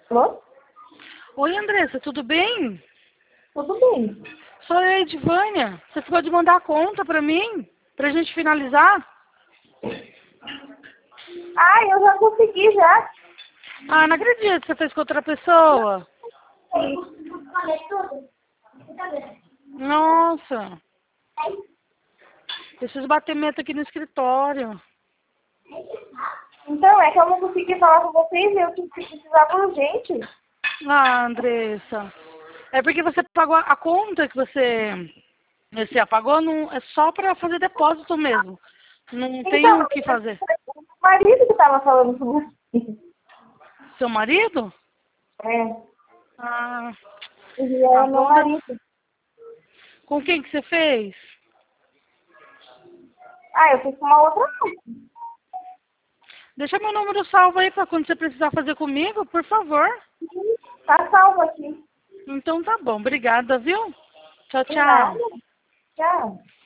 Alô? Oi, Andressa, tudo bem? Tudo bem. Sou a Edvânia. Você ficou de mandar a conta pra mim? Pra gente finalizar? Ah, eu já consegui já. Ah, não acredito que você fez com outra pessoa. Nossa, preciso bater meta aqui no escritório. Então, é que eu não consegui falar com vocês, eu precisava urgente. Ah, Andressa. É porque você pagou a conta que você apagou, não, é só pra fazer depósito mesmo. Não tem Então, o que fazer. o marido que estava falando com você. Seu marido? É, Ah, ele é meu agora. marido. Com quem que você fez? Ah, eu fiz com uma outra moça. Deixa meu número salvo aí pra quando você precisar fazer comigo, por favor. Tá salvo aqui. Então tá bom, obrigada, viu? Tchau, De nada. tchau. Tchau.